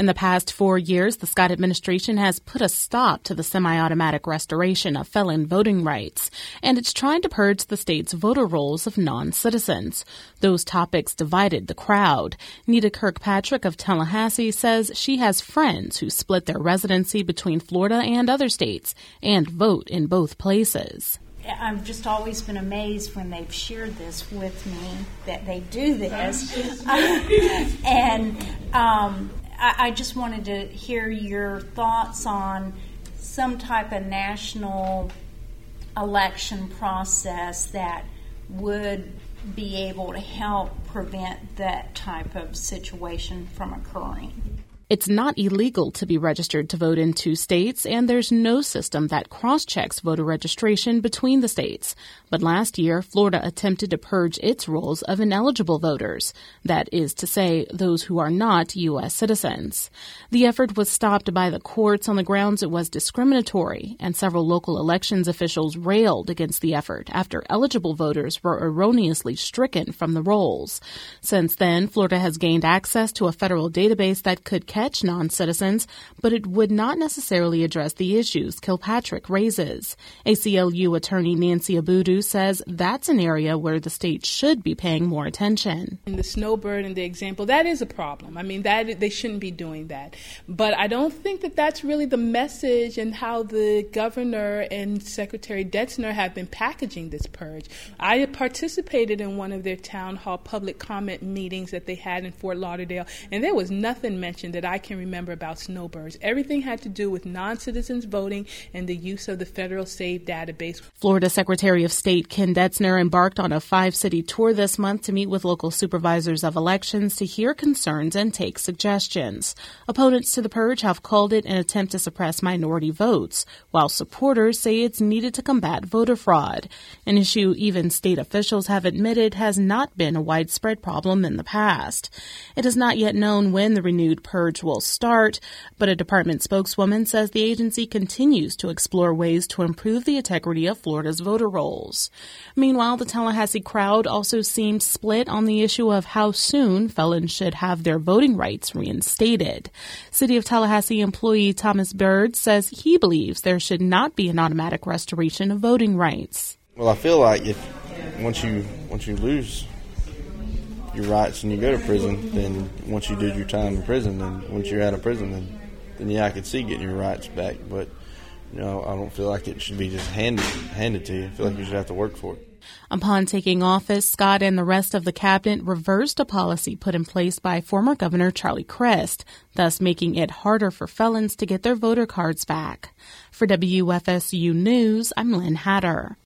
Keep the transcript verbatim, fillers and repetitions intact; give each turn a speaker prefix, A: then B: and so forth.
A: In the past four years, the Scott administration has put a stop to the semi-automatic restoration of felon voting rights, and it's trying to purge the state's voter rolls of non-citizens. Those topics divided the crowd. Nita Kirkpatrick of Tallahassee says she has friends who split their residency between Florida and other states and vote in both places.
B: I've just always been amazed when they've shared this with me that they do this. and um, I, I just wanted to hear your thoughts on some type of national election process that would be able to help prevent that type of situation from occurring.
A: It's not illegal to be registered to vote in two states, and there's no system that cross-checks voter registration between the states. But last year, Florida attempted to purge its rolls of ineligible voters, that is to say, those who are not U S citizens. The effort was stopped by the courts on the grounds it was discriminatory, and several local elections officials railed against the effort after eligible voters were erroneously stricken from the rolls. Since then, Florida has gained access to a federal database that could catch non-citizens, but it would not necessarily address the issues Kilpatrick raises. A C L U attorney Nancy Abudu says that's an area where the state should be paying more attention.
C: In the snowbird and the example, that is a problem. I mean, that they shouldn't be doing that. But I don't think that that's really the message and how the governor and Secretary Detzner have been packaging this purge. I participated in one of their town hall public comment meetings that they had in Fort Lauderdale, and there was nothing mentioned that I can remember about snowbirds. Everything had to do with non-citizens voting and the use of the federal SAVE database.
A: Florida Secretary of State Ken Detzner embarked on a five-city tour this month to meet with local supervisors of elections to hear concerns and take suggestions. Opponents to the purge have called it an attempt to suppress minority votes, while supporters say it's needed to combat voter fraud, an issue even state officials have admitted has not been a widespread problem in the past. It is not yet known when the renewed purge will start, but a department spokeswoman says the agency continues to explore ways to improve the integrity of Florida's voter rolls. Meanwhile, the Tallahassee crowd also seemed split on the issue of how soon felons should have their voting rights reinstated. City of Tallahassee employee Thomas Bird says he believes there should not be an automatic restoration of voting rights.
D: Well, I feel like if once you once you lose your rights and you go to prison, then once you did your time in prison, then once you're out of prison, then, then yeah, I could see getting your rights back. But, you know, I don't feel like it should be just handed, handed to you. I feel like you should have to work for it.
A: Upon taking office, Scott and the rest of the cabinet reversed a policy put in place by former Governor Charlie Crist, thus making it harder for felons to get their voter cards back. For W F S U News, I'm Lynn Hatter.